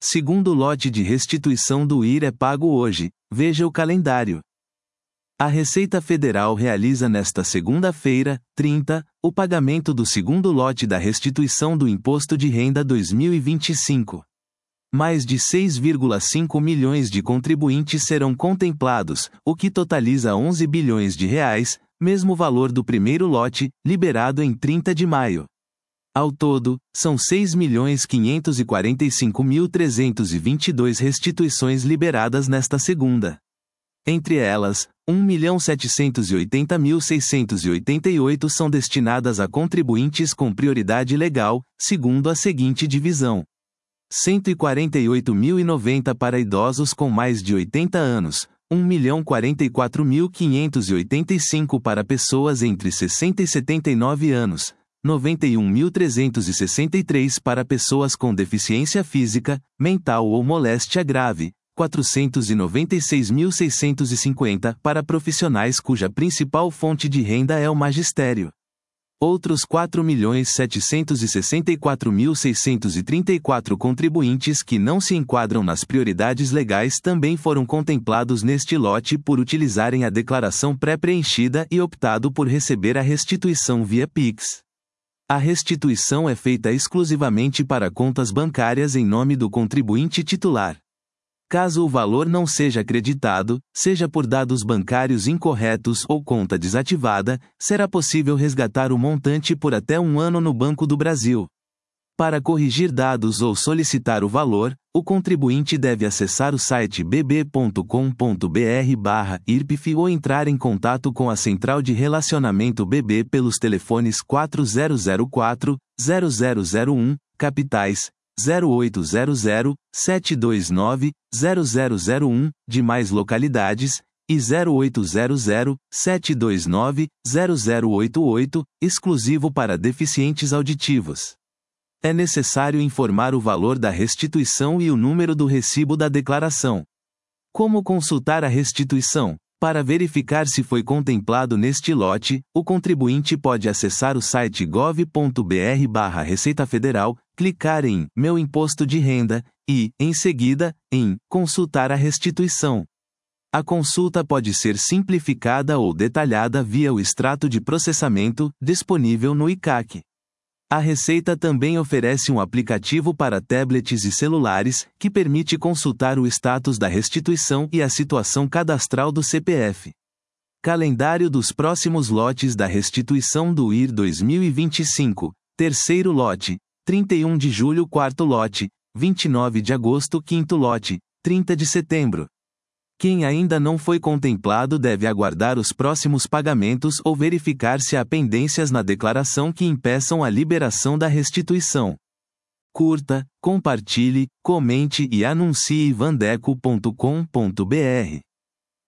segundo lote de restituição do IR é pago hoje, veja o calendário. A Receita Federal realiza nesta segunda-feira, 30, o pagamento do segundo lote da restituição do Imposto de Renda 2025. Mais de 6,5 milhões de contribuintes serão contemplados, o que totaliza 11 bilhões de reais, mesmo valor do primeiro lote, liberado em 30 de maio. Ao todo, são 6.545.322 restituições liberadas nesta segunda. Entre elas, 1.780.688 são destinadas a contribuintes com prioridade legal, segundo a seguinte divisão: 148.090 para idosos com mais de 80 anos, 1.044.585 para pessoas entre 60 e 79 anos, 91.363 para pessoas com deficiência física, mental ou moléstia grave, 496.650 para profissionais cuja principal fonte de renda é o magistério. Outros 4.764.634 contribuintes que não se enquadram nas prioridades legais também foram contemplados neste lote por utilizarem a declaração pré-preenchida e optado por receber a restituição via Pix. A restituição é feita exclusivamente para contas bancárias em nome do contribuinte titular. Caso o valor não seja acreditado, seja por dados bancários incorretos ou conta desativada, será possível resgatar o montante por até 1 ano no Banco do Brasil. Para corrigir dados ou solicitar o valor, o contribuinte deve acessar o site bb.com.br/irpf ou entrar em contato com a Central de Relacionamento BB pelos telefones 4004-0001, capitais, 0800-729-0001, demais localidades, e 0800-729-0088, exclusivo para deficientes auditivos. É necessário informar o valor da restituição e o número do recibo da declaração. Como consultar a restituição? Para verificar se foi contemplado neste lote, o contribuinte pode acessar o site gov.br/Receita Federal, clicar em Meu Imposto de Renda e, em seguida, em Consultar a restituição. A consulta pode ser simplificada ou detalhada via o extrato de processamento, disponível no ICAC. A Receita também oferece um aplicativo para tablets e celulares, que permite consultar o status da restituição e a situação cadastral do CPF. Calendário dos próximos lotes da restituição do IR 2025, terceiro lote, 31 de julho quarto lote, 29 de agosto quinto lote, 30 de setembro. Quem ainda não foi contemplado deve aguardar os próximos pagamentos ou verificar se há pendências na declaração que impeçam a liberação da restituição. Curta, compartilhe, comente e anuncie vandeco.com.br.